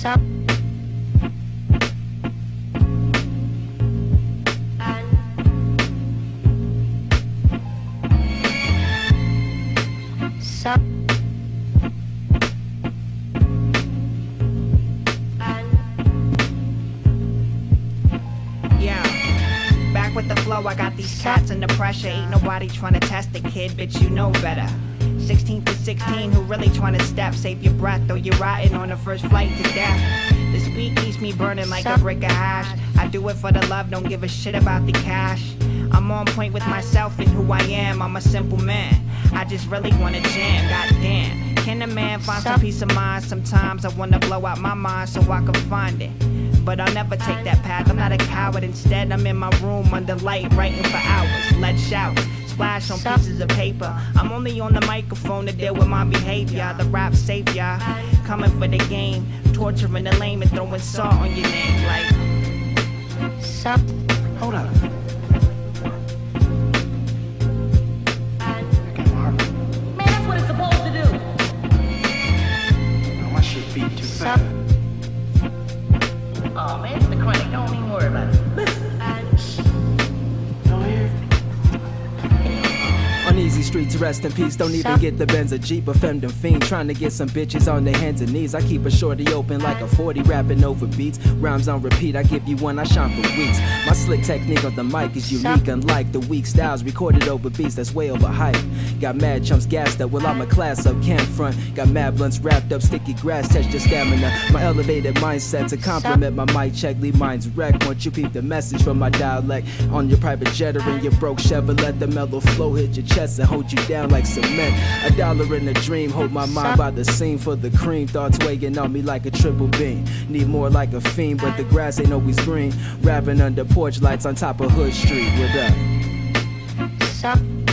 Sup? Sup? Back with the flow, I got these cats under pressure. Ain't nobody trying to test the kid, bitch, you know better. 16 for 16, who really trying to step? Save your breath, though you're riding on the first flight to death. This beat keeps me burning like a brick of hash. I do it for the love, don't give a shit about the cash. I'm on point with myself and who I am, I'm a simple man. I just really wanna jam, goddamn. Can a man find some peace of mind? Sometimes I wanna blow out my mind so I can find it. But I'll never take that path, I'm not a coward. Instead, I'm in my room under light, writing for hours. Let's shout, splash on pieces of paper. I'm only on the microphone to deal with my behavior. The rap savior, coming for the game. Torturing the lame and throwing salt on your name like Sup? Hold up. Man, that's what it's supposed to do. No, my shit beat too fast. Oh man, it's the chronic. Don't even worry about it. Listen. Don't hear? On easy streets, rest in peace. Don't even get the Benz or Jeep, a femme fiend trying to get some bitches on their hands and knees. I keep a shorty open like a 40, rapping over beats. Rhymes on repeat, I give you one, I shine for weeks. My slick technique on the mic is unique, unlike the weak styles recorded over beats that's way overhyped. Got mad chumps gassed up, well I'm a class up, can't front. Got mad blunts wrapped up, sticky grass, test your stamina. My elevated mindset to compliment my mic check, leave minds wrecked. Once you peep the message from my dialect on your private jet or in your broke Chevrolet, the mellow flow hit your chest and hold you down like cement. A dollar in a dream, hold my mind by the seam for the cream. Thoughts weighing on me like a triple beam. Need more like a fiend, but the grass ain't always green. Rapping under porch lights on top of Hood Street. With that. Sup?